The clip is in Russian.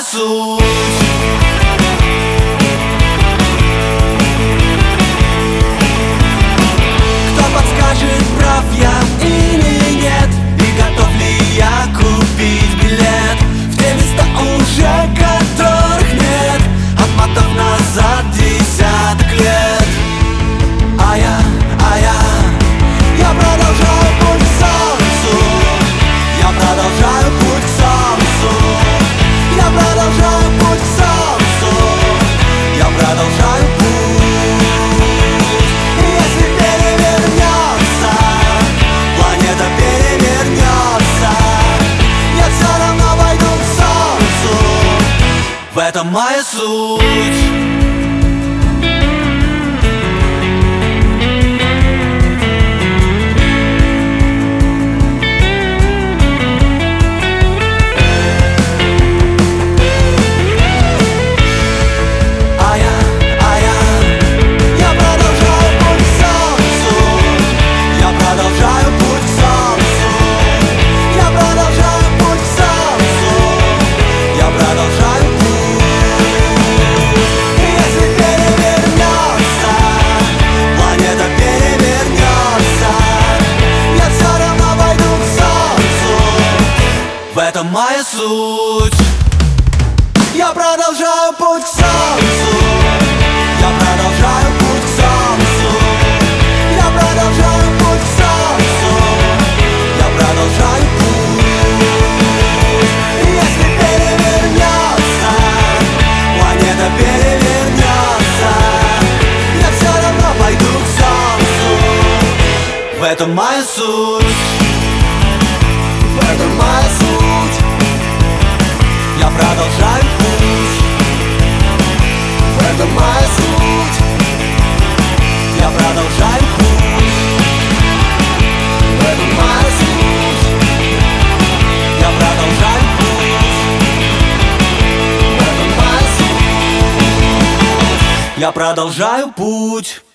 суть. Кто подскажет, прав я или нет, и готов ли я купить билет в те места уже, которых нет, отмотав назад десяток лет. А я продолжаю путь к солнцу. Я продолжаю путь к солнцу. Я продолжаю путь к солнцу. Я продолжаю путь. И если перевернется, планета перевернется, я все равно пойду к солнцу. В этом моя суть. Это моя суть. Я продолжаю путь к солнцу. Я продолжаю путь к солнцу. Я продолжаю путь к солнцу. Я продолжаю путь. И если перевернется, планета перевернется, я все равно пойду к солнцу. В этом моя суть. В этом моя суть. Я продолжаю путь. В этом моя суть. Я продолжаю путь. В этом моя суть. Я продолжаю путь. В этом моя суть. Я продолжаю путь.